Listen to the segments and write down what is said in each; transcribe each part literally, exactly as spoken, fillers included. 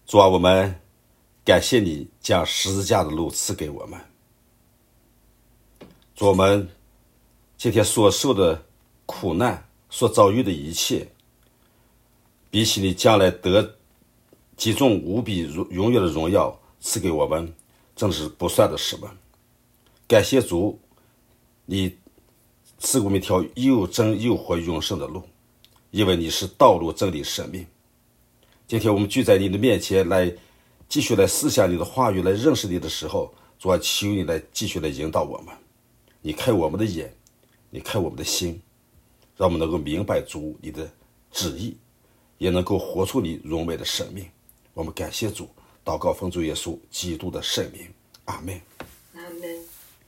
主啊，我们感谢你将十字架的路赐给我们。主，我们今天所受的苦难，所遭遇的一切，比起你将来得极重无比荣耀的荣耀赐给我们，真是不算的什么。感谢主，你赐给我们一条又真又活永生的路，因为你是道路真理生命。今天我们聚在你的面前来继续来思想你的话语，来认识你的时候，主啊，求你来继续来引导我们。你开我们的眼，你开我们的心，让我们能够明白主你的旨意，也能够活出你荣美的生命。我们感谢主，祷告奉主耶稣基督的圣名，阿们。 阿们。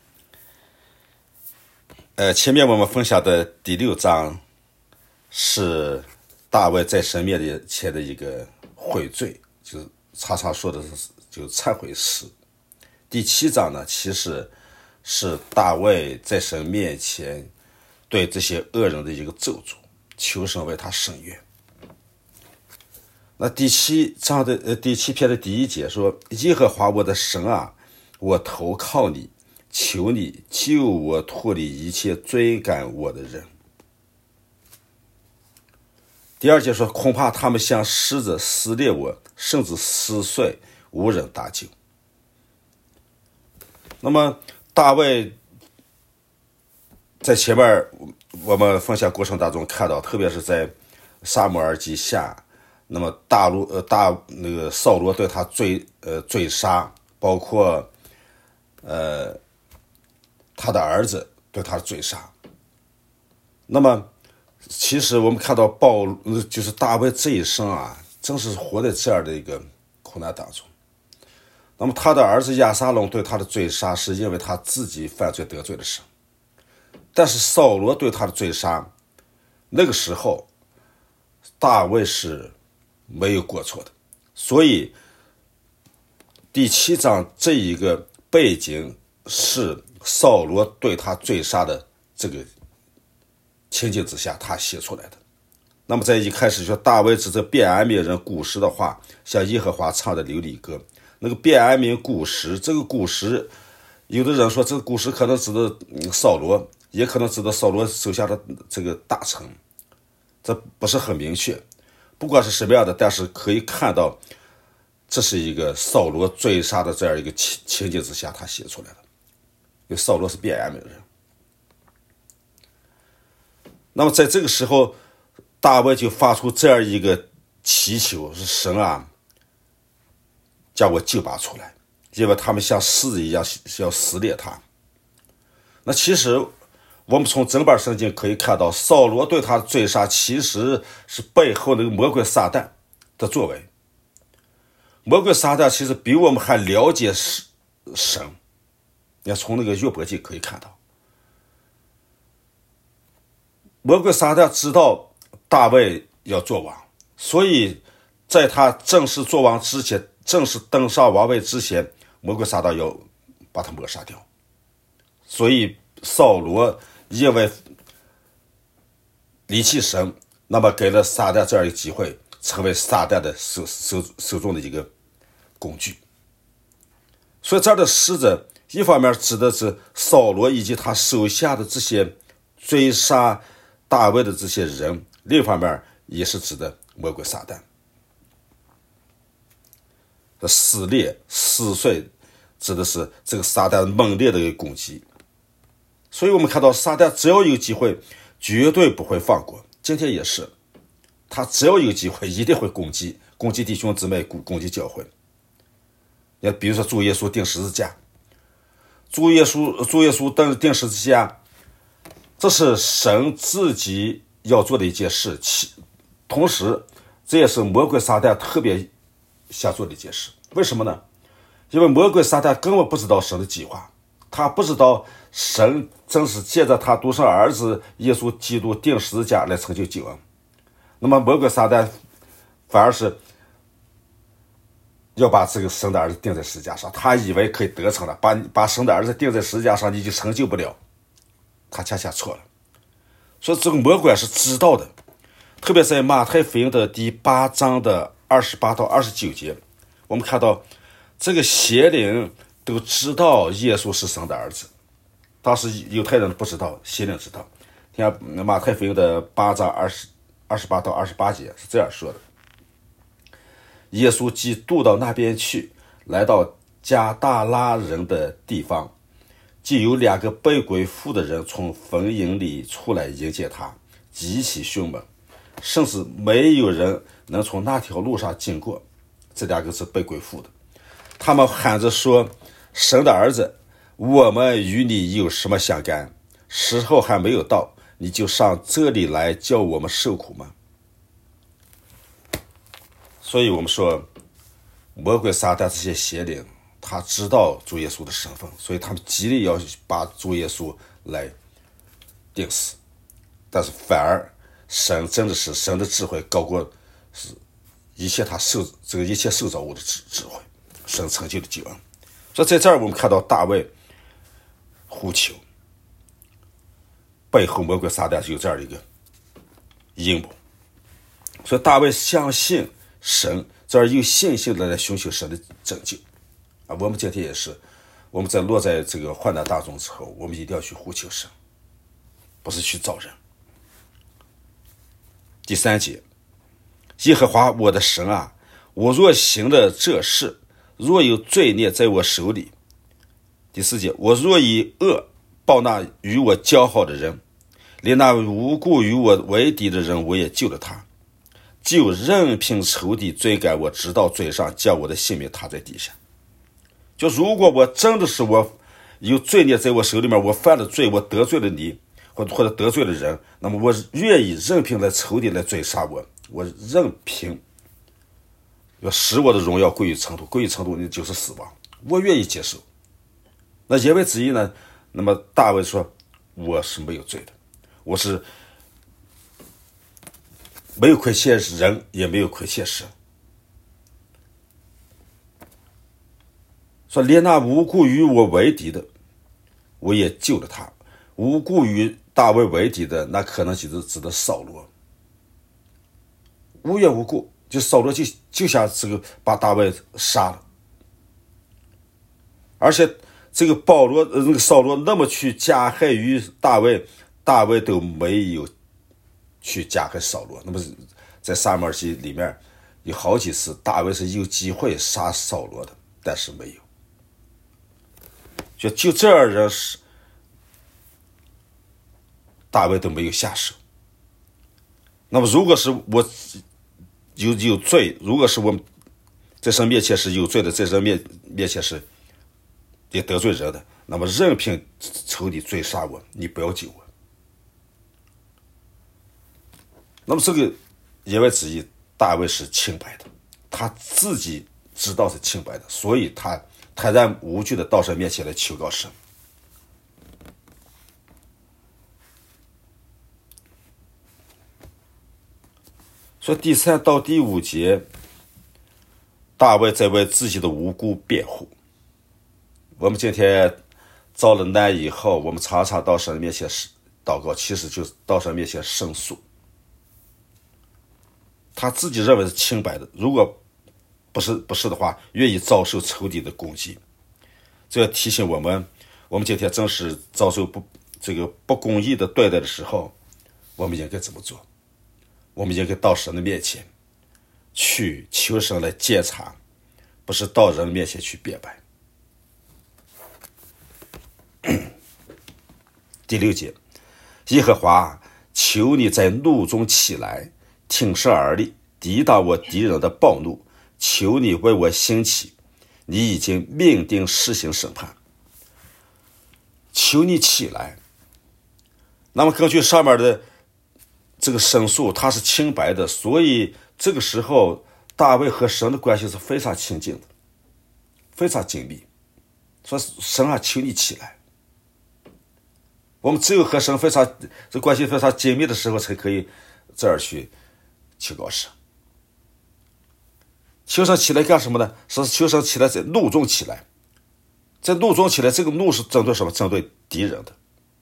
呃，前面我们分享的第六章是大卫在神面前的一个悔罪，就是常常说的是就是忏悔诗。第七章呢，其实是大卫在神面前对这些恶人的一个咒诅，求神为他伸冤。那第七章的呃第七篇的第一节说：耶和华我的神啊，我投靠你，求你救我脱离一切追赶我的人。第二节说：恐怕他们像狮子撕裂我，甚至撕碎，无人搭救。那么大卫在前面我们分享过程当中看到，特别是在撒母耳记下，那么大陆呃大那个扫罗对他追呃追杀，包括呃他的儿子对他的追杀。那么其实我们看到暴就是大卫这一生啊，正是活在这样的一个苦难当中。那么他的儿子亚撒龙对他的追杀，是因为他自己犯罪得罪了神。但是扫罗对他的追杀，那个时候大卫是没有过错的。所以第七章这一个背景是扫罗对他追杀的这个情景之下他写出来的。那么在一开始说大卫指着便雅悯人古时的话，向耶和华唱的流离歌。那个便雅悯古时，这个古时有的人说这个古时可能指的扫罗，也可能指的扫罗手下的这个大臣，这不是很明确。不管是什么样的，但是可以看到这是一个扫罗追杀的这样一个情情景之下他写出来的，因为扫罗是便雅悯人。那么在这个时候大卫就发出这样一个祈求，是神啊，将我救拔出来，因为他们像狮子一样要撕裂他。那其实我们从整本圣经可以看到，扫罗对他的追杀其实是背后那个魔鬼撒旦的作为。魔鬼撒旦其实比我们还了解神，你看从那个约伯记可以看到，魔鬼撒旦知道大卫要做王，所以在他正式做王之前，正式登上王位之前，魔鬼撒旦要把他抹杀掉。所以扫罗因为离弃神，那么给了撒旦这样一个机会，成为撒旦的手手手中的一个工具。所以这儿的狮子一方面指的是扫罗以及他手下的这些追杀大卫的这些人，另一方面也是指的魔鬼撒旦。撕裂撕碎指的是这个撒旦猛烈的一个攻击。所以我们看到撒旦只要有机会绝对不会放过，今天也是，他只要有机会一定会攻击攻击弟兄姊妹，攻击教会。你比如说主耶稣钉十字架，主耶稣主耶稣钉钉十字架，这是神自己要做的一件事，同时这也是魔鬼撒旦特别想做的一件事。为什么呢？因为魔鬼撒旦根本不知道神的计划，他不知道神正是借着他独生儿子耶稣基督钉十字架来成就救恩。那么魔鬼撒旦反而是要把这个神的儿子钉在十字架上，他以为可以得逞了，把把神的儿子钉在十字架上，你就成就不了，他恰恰错了。所以这个魔鬼是知道的，特别在马太福音的第八章的二十八到二十九节， 我们看到这个邪灵都知道耶稣是神的儿子，当时犹太人不知道，邪灵知道。听马太福音的八章二十二十八到二十八节是这样说的：耶稣既渡到那边去，来到加大拉人的地方，就有两个被鬼附的人从坟茔里出来迎接他，极其凶猛，甚至没有人能从那条路上经过。这两个是被鬼附的，他们喊着说：神的儿子，我们与你有什么相干？时候还没有到，你就上这里来叫我们受苦吗？所以我们说魔鬼撒旦这些邪灵他知道主耶稣的身份，所以他们极力要把主耶稣来钉死。但是反而神真的是神的智慧高过是一切他受这个一切受造物的智智慧，神成就的救恩。所以在这儿我们看到大卫呼求，背后魔鬼撒旦有这样的一个阴谋。所以大卫相信神，这儿有信心的来寻求神的拯救啊！我们今天也是，我们在落在这个患难当中之后，我们一定要去呼求神，不是去找人。第三节，耶和华我的神啊，我若行了这事，若有罪孽在我手里。第四节，我若以恶报那与我交好的人，连那无故与我为敌的人，我也救了他，就任凭仇敌追赶我，直到嘴上，叫我的性命踏在地下。就如果我真的是我有罪孽在我手里面，我犯了罪，我得罪了你，或者或者得罪了人，那么我愿意任凭来仇敌来追杀我，我任凭要使我的荣耀归于尘土，归于尘土你就是死亡，我愿意接受。那言外之意呢？那么大卫说，我是没有罪的，我是没有亏欠人，也没有亏欠神。说连那无故与我为敌的，我也救了他。无故与大卫为敌的，那可能就是指的扫罗。无缘无故，就扫罗就就想这个把大卫杀了，而且这个保罗那个扫罗那么去加害于大卫，大卫都没有去加害扫罗。那么在撒母耳记里面有好几次大卫是有机会杀扫罗的，但是没有。就就这样人是大卫都没有下手。那么如果是我有有罪，如果是我们在神面前是有罪的，在人面面前是也得罪人的，那么任凭仇敌追杀我，你不要救我。那么这个言外之意，大卫是清白的，他自己知道是清白的，所以他坦然无惧的到神面前来求告神。所以第三到第五节，大卫在为自己的无辜辩护。我们今天遭了难以后，我们常常到神面前祷告，其实就是到神面前申诉。他自己认为是清白的，如果不是不是的话，愿意遭受仇敌的攻击。这要提醒我们，我们今天正是遭受不这个不公义的对待的时候，我们应该怎么做？我们应该到神的面前去求神来鉴察，不是到人面前去辩白。第六节，耶和华，求你在怒中起来，挺身而立，抵挡我敌人的暴怒，求你为我兴起，你已经命定施行审判，求你起来。那么根据上面的这个申诉，他是清白的，所以这个时候大卫和神的关系是非常亲近的，非常紧密。说神啊，求你起来。我们只有和神非常这关系非常紧密的时候，才可以这儿去求告神。求神起来干什么呢？是求神起来在怒中起来，在怒中起来，这个怒是针对什么？针对敌人的。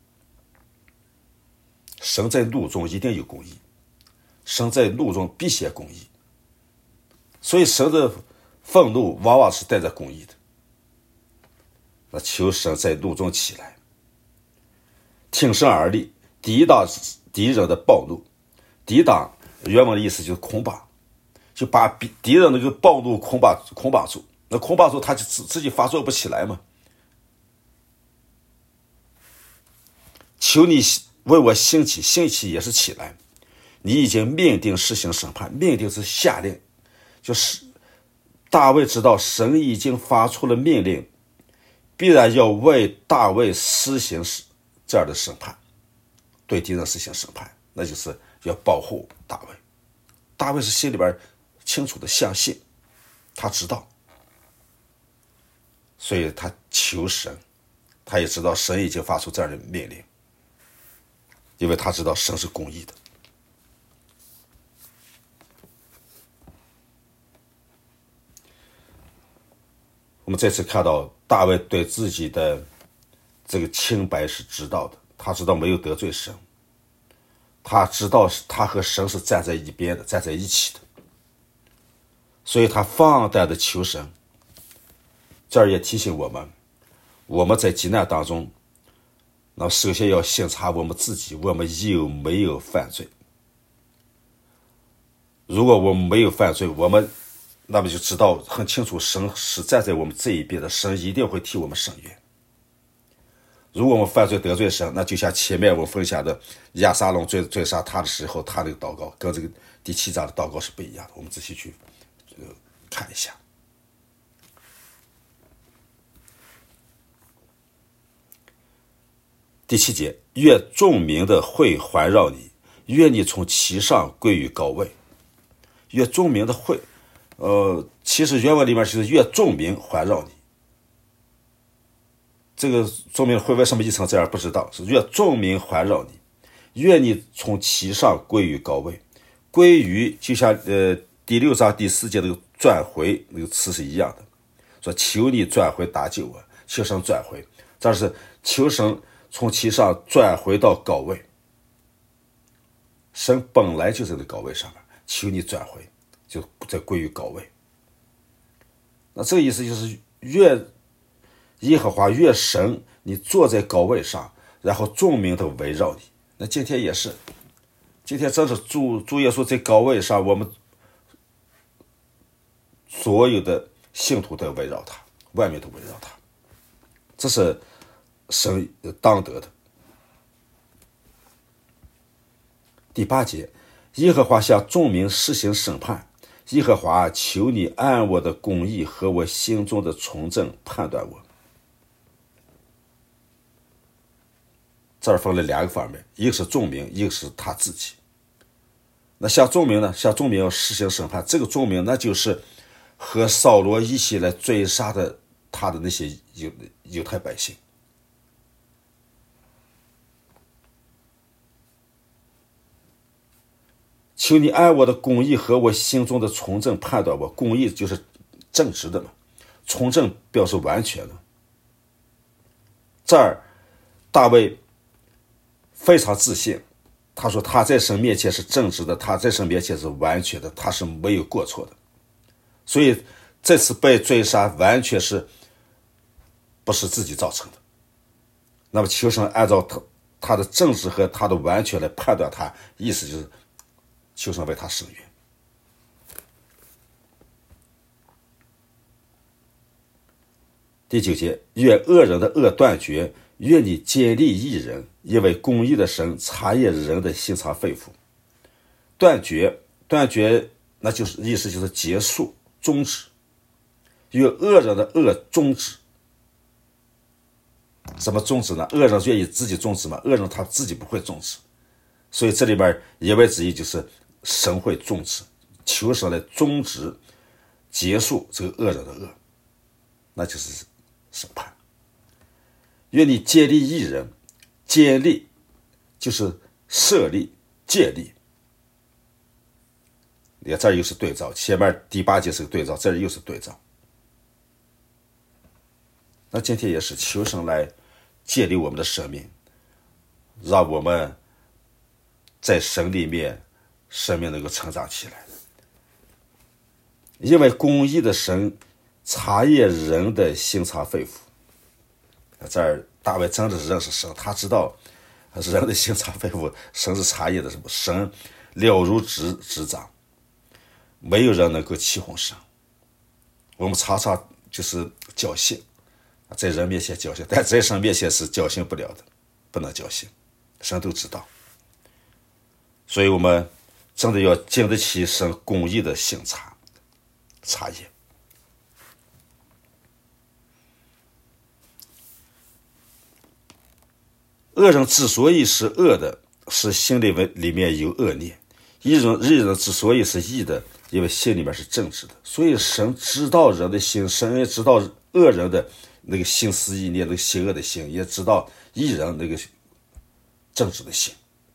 神在怒中一定有公义，神在怒中必显公义，所以神的愤怒往往是带着公义的。那求神在怒中起来，挺身而立，抵挡敌人的暴怒。抵挡原文的意思就是捆绑，就把敌人那个暴怒捆绑捆绑住。那捆绑住，他就自自己发作不起来嘛。求你为我兴起，兴起也是起来。你已经命定施行审判，命定是下令，就是大卫知道神已经发出了命令，必然要为大卫施行这样的审判，对敌人施行审判，那就是要保护大卫。大卫是心里边清楚的相信，他知道，所以他求神，他也知道神已经发出这样的命令，因为他知道神是公义的。我们再次看到大卫对自己的这个清白是知道的，他知道没有得罪神，他知道他和神是站在一边的，站在一起的，所以他放胆的求神。这儿也提醒我们，我们在急难当中，那首先要审查我们自己，我们有没有犯罪。如果我们没有犯罪，我们那么就知道很清楚，神是站在我们这一边的，神一定会替我们伸冤。如果我们犯罪得罪神，那就像前面我分享的亚撒龙追追杀他的时候，他那个祷告跟这个第七章的祷告是不一样的，我们仔细去、呃、看一下。第七节，愿众民的会环绕你，愿你从其上归于高位。愿众民的会呃，其实原文里面就是愿众民环绕你。这个众民会为什么译成这样不知道，是愿众民环绕你，愿你从其上归于高位。归于就像呃第六章第四节那个转回那个词是一样的，说求你转回搭救我，求神转回，这是求神从其上转回到高位。神本来就在这高位上面，求你转回，就在归于高位。那这个意思就是愿耶和华愿神你坐在高位上，然后众民都围绕你。那今天也是，今天真是主主耶稣在高位上，我们所有的信徒都围绕他，外面都围绕他，这是神当得的。第八节，耶和华向众民施行审判，耶和华求你按我的公义和我心中的从正判断我。这儿分了两个方面，一个是众民，一个是他自己。那向众民呢，向众民要施行审判，这个众民那就是和扫罗一起来追杀的他的那些犹犹太百姓。求你按我的公义和我心中的从正判断我。公义就是正直的嘛，从正表示完全的。这儿大卫非常自信，他说他在神面前是正直的，他在神面前是完全的，他是没有过错的。所以这次被追杀完全是不是自己造成的。那么求神按照他他的正直和他的完全来判断他，意思就是求神为他伸冤。第九节，愿恶人的恶断绝，愿你坚立义人，因为公义的神察验人的心肠肺腑。断绝，断绝，那就是意思就是结束、终止。愿恶人的恶终止。怎么终止呢？恶人愿意自己终止吗？恶人他自己不会终止，所以这里边言外之意就是神会终止，求神来终止、结束这个恶人的恶，那就是审判。愿你建立义人，建立就是设立、建立。你看这儿又是对照，前面第八节是个对照，这儿又是对照。那今天也是求神来建立我们的生命，让我们在神里面生命能够成长起来。 因为公义的神察验人的心肠肺腑。这儿大卫真的是认识神，他知道人的心肠肺腑，神是察验的什么？神了如指指掌，没有人能够欺哄神。我们常常就是侥幸，在人面前侥幸，但在神面前是侥幸不了的，不能侥幸，神都知道。所以我们真的要经得起神公义的审查查验。恶人之所以是恶的，是心里里面有恶念；义人义人之所以是义的，因为心里面是正直的。所以神知道人的心，神也知道恶人的那个心思意念，那个邪恶的心，也知道义人那个正直的心。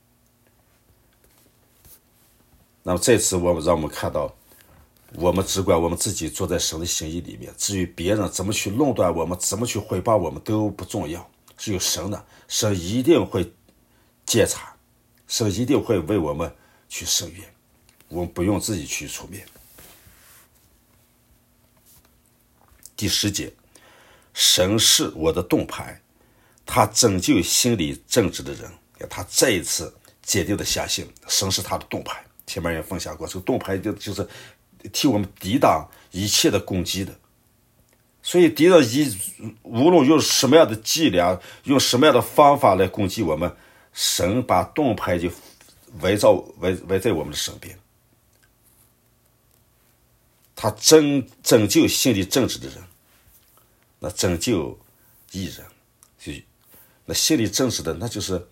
那么这次我们让我们看到，我们只管我们自己坐在神的心意里面，至于别人怎么去论断我们，怎么去回报我们都不重要，是有神的，神一定会检查，神一定会为我们去伸冤，我们不用自己去出面。第十节，神是我的盾牌，他拯救心里正直的人。他再一次坚定的相信神是他的盾牌。前面也分享过，这个盾牌就就是替我们抵挡一切的攻击的。所以敌人一无论用什么样的伎俩，用什么样的方法来攻击我们，神把盾牌就围绕围围在我们的身边。他拯拯救心里正直的人，那拯救义人，就那心里正直的，那就是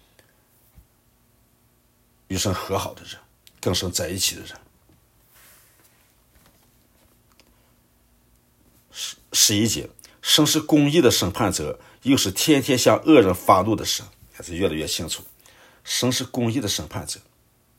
与神和好的人，跟神在一起的人。十一节，神是公义的审判者，又是天天向恶人发怒的神。还是越来越清楚，神是公义的审判者，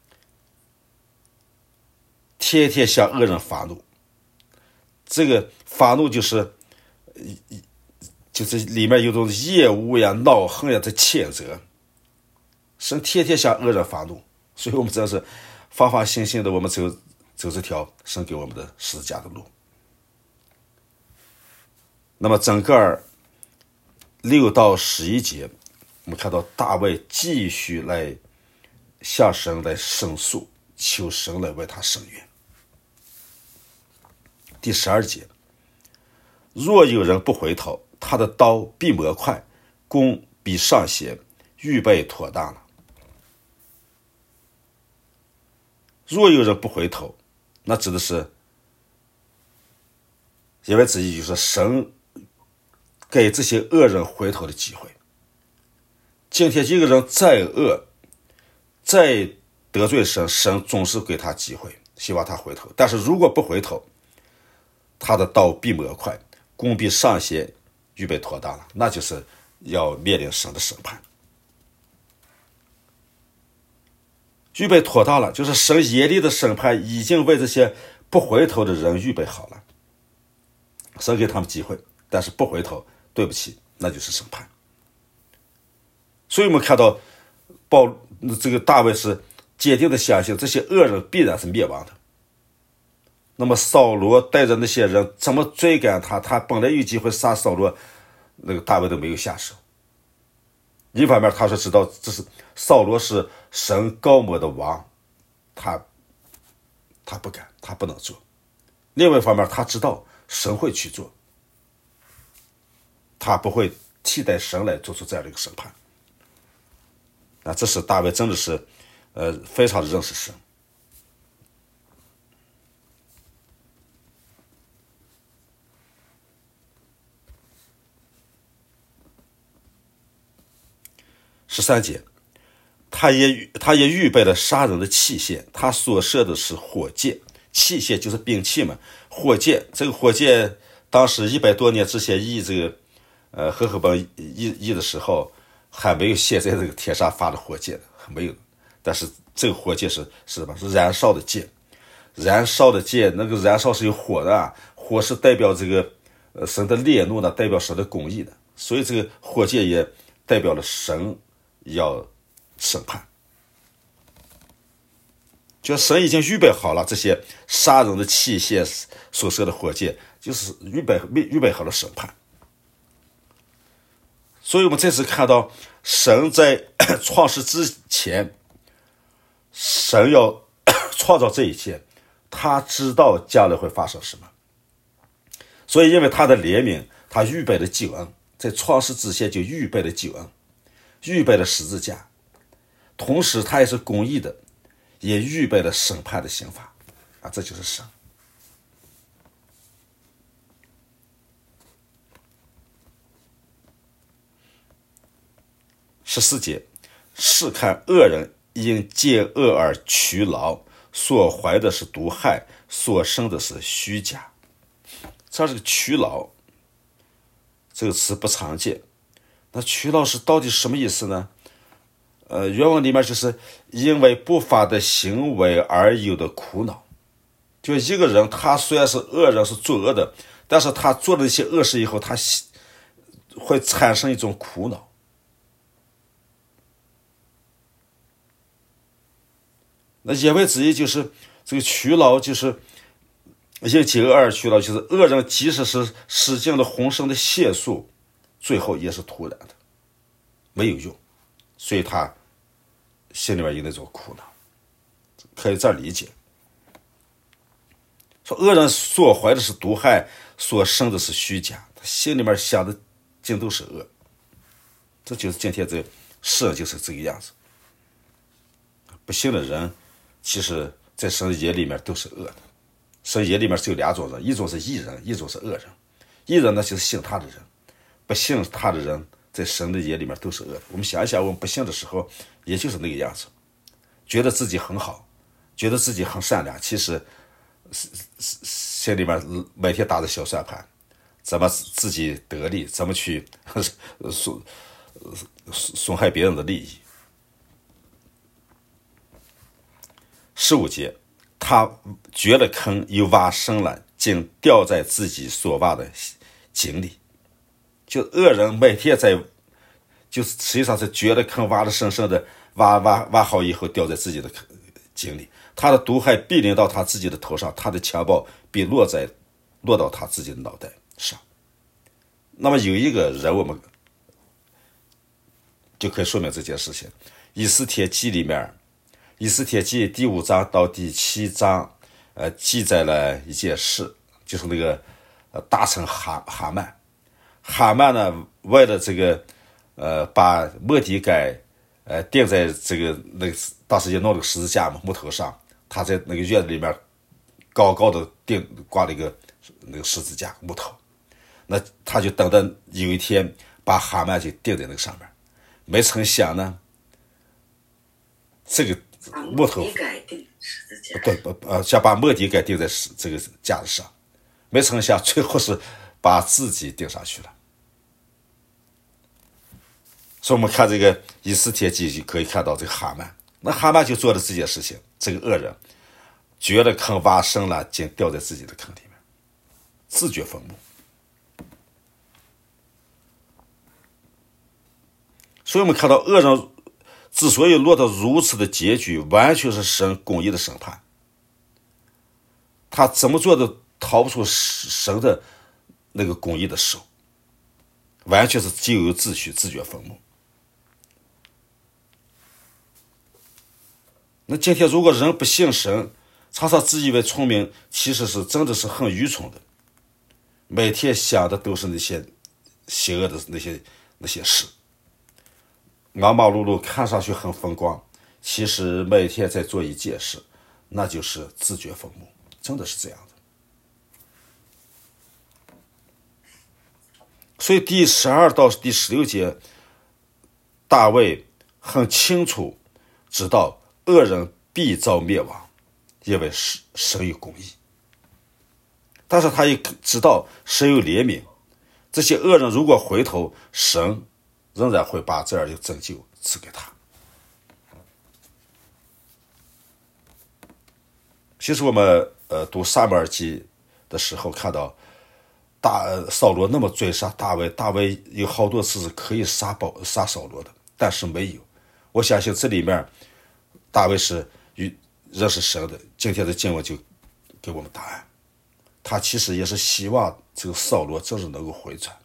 天天向恶人发怒。这个发怒就是就是里面有种厌恶呀、恼恨呀的谴责。神天天向恶人发怒，所以我们真是发发心心的，我们走走这条神给我们的十字架的路。那么整个六到十一节，我们看到大卫继续来向神来申诉，求神来为他伸冤。第十二节，若有人不回头，他的刀必磨快，弓必上弦，预备妥当了。若有人不回头，那指的是言外之意就是神给这些恶人回头的机会。今天一个人再恶再得罪神，神总是给他机会，希望他回头。但是如果不回头，他的刀必磨快，弓必上弦，预备妥当了，那就是要面临神的审判。预备妥当了，就是神严厉的审判已经为这些不回头的人预备好了。神给他们机会，但是不回头，对不起，那就是审判。所以我们看到保这个大卫是坚定的相信这些恶人必然是灭亡的。那么扫罗带着那些人怎么追赶他，他本来有机会杀扫罗，那个大卫都没有下手。一方面他是知道这是扫罗是神高摩的王，他他不敢，他不能做。另外一方面他知道神会去做，他不会替代神来做出这样的一个审判。那这是大卫真的是呃非常的认识神。十三节，他也他也预备了杀人的器械，他所射的是火箭，器械就是兵器嘛。火箭，这个火箭当时一百多年之前译这个呃和合本译译的时候，还没有现在这个天上发的火箭，没有。但是这个火箭是是什么？是燃烧的箭，燃烧的箭，那个燃烧是有火的啊，火是代表这个呃神的烈怒呢，代表神的公义的，所以这个火箭也代表了神要审判。 就神已经预备好了这些杀人的器械所射的火箭，就是预备预备好了审判。所以我们这次看到神在创世之前，神要创造这一切，他知道将来会发生什么，所以因为他的怜悯，他预备了救恩，在创世之前就预备了救恩，预备了十字架，同时他也是公义的，也预备了审判的刑罚啊，这就是神。十四节，试看恶人因借恶而劬劳，所怀的是毒害，所生的是虚假。这这个劬劳这个词不常见，那劬劳是到底什么意思呢？呃，原文里面就是因为不法的行为而有的苦恼。就一个人他虽然是恶人，是作恶的，但是他做了一些恶事以后，他会产生一种苦恼。那言外之意就是这个劬劳就是因借恶而劬劳，就是恶人即使是使尽了浑身的解数，最后也是徒然的，没有用，所以他心里面有那种苦恼，可以这样理解。说恶人所怀的是毒害，所生的是虚假，他心里面想的尽都是恶。这就是今天这世人就是这个样子。不幸的人其实在神的眼里面都是恶的。神眼里面只有两种人，一种是义人，一种是恶人。义人呢就是信他的人，不信他的人在神的眼里面都是恶的。我们想一想，我们不信的时候也就是那个样子，觉得自己很好，觉得自己很善良，其实心里面每天打着小算盘，怎么自己得利，怎么去损损害别人的利益。十五节，他掘了坑又挖深了，竟掉在自己所挖的井里。就恶人每天在，就是实际上是掘了坑，挖了深深的，挖挖挖好以后掉在自己的井里。他的毒害必临到他自己的头上，他的强暴必落在落到他自己的脑袋上。那么有一个人，我们就可以说明这件事情。以斯帖记里面，以斯帖记第五章到第七章，呃，记载了一件事，就是那个呃大臣哈哈曼，哈曼呢为了这个呃把末底改呃钉在这个那个当时也弄了个十字架嘛木头上，他在那个院子里面高高的钉挂了一个那个十字架木头，那他就等到有一天把哈曼就钉在那个上面，没成想呢，这个木头对不呃想把末底改钉在这个架子上，没成想最后是把自己钉上去了。所以我们看这个以斯帖记就可以看到这个哈曼，那哈曼就做了这件事情，这个恶人掘了坑挖深了，竟掉在自己的坑里面，自掘坟墓。所以我们看到恶人之所以落到如此的结局，完全是神公义的审判，他怎么做都逃不出神的那个公义的手，完全是咎由自取，自掘坟墓。那今天如果人不信神，常常自以为聪明，其实是真的是很愚蠢的，每天想的都是那些邪恶的那些那些事，忙忙碌碌看上去很风光，其实每天在做一件事，那就是自掘坟墓，真的是这样的。所以第十二到第十六节，大卫很清楚知道恶人必遭灭亡，因为神有公义，但是他也知道神有怜悯，这些恶人如果回头，神仍然会把这样的拯救赐给他。其实我们呃读撒母耳记的时候看到大扫罗那么追杀大卫，大卫有好多次是可以杀保杀扫罗的，但是没有。我相信这里面大卫是认识神的。今天的经文就给我们答案，他其实也是希望这个扫罗真是能够回转。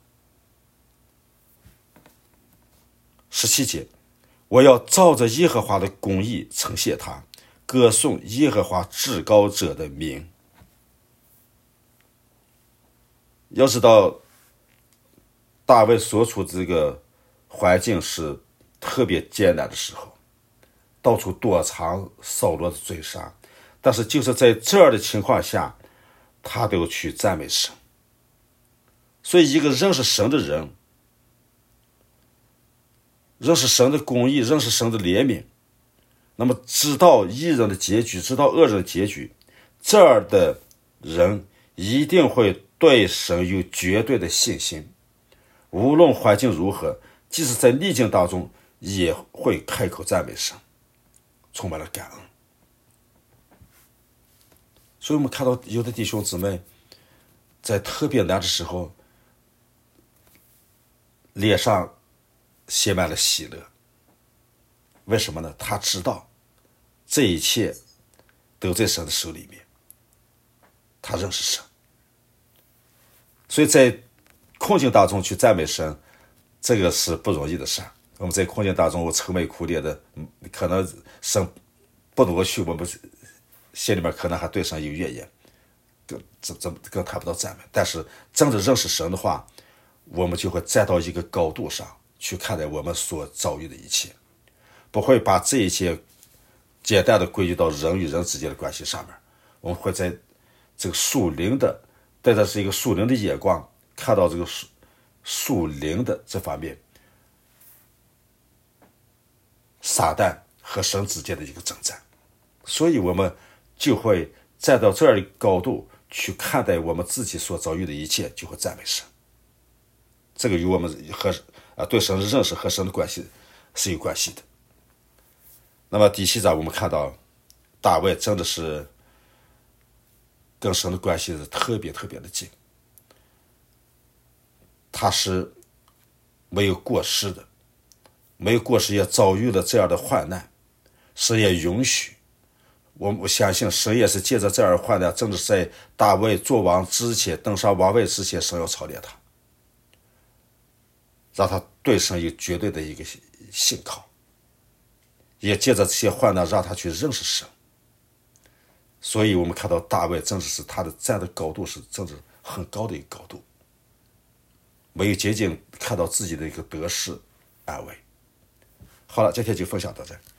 十七节，我要照着耶和华的公义称谢他，歌颂耶和华至高者的名。要知道大卫所处这个环境是特别艰难的时候，到处躲藏扫罗的追杀，但是就是在这样的情况下，他都去赞美神。所以一个认识神的人，认识神的公义，认识神的怜悯，那么知道义人的结局，知道恶人的结局，这样的人一定会对神有绝对的信心，无论环境如何，即使在逆境当中也会开口赞美神，充满了感恩。所以我们看到有的弟兄姊妹在特别难的时候，脸上写满了喜乐。为什么呢？他知道这一切都在神的手里面，他认识神。所以在困境当中去赞美神，这个是不容易的事。我们在困境当中我愁眉苦脸的，可能神不挪去，我们心里面可能还对神有怨言，更更更谈不到赞美。但是真的认识神的话，我们就会站到一个高度上去看待我们所遭遇的一切，不会把这一切简单的归结到人与人之间的关系上面。我们会在这个属灵的，带着是一个属灵的眼光，看到这个属属灵的这方面，撒旦和神之间的一个征战。所以我们就会站到这样的高度去看待我们自己所遭遇的一切，就会赞美神。这个与我们和啊对神的认识和神的关系是有关系的。那么第七章我们看到大卫真的是跟神的关系是特别特别的近，他是没有过失的，没有过失也遭遇了这样的患难，神也允许。我我相信神也是借着这样的患难，正是在大卫做王之前，登上王位之前，神要操练他，让他对神有绝对的一个信靠，也借着这些患难让他去认识神。所以我们看到大卫真的是他的站的高度是真的很高的一个高度，没有仅仅看到自己的一个得失安慰。好了，今天就分享到这。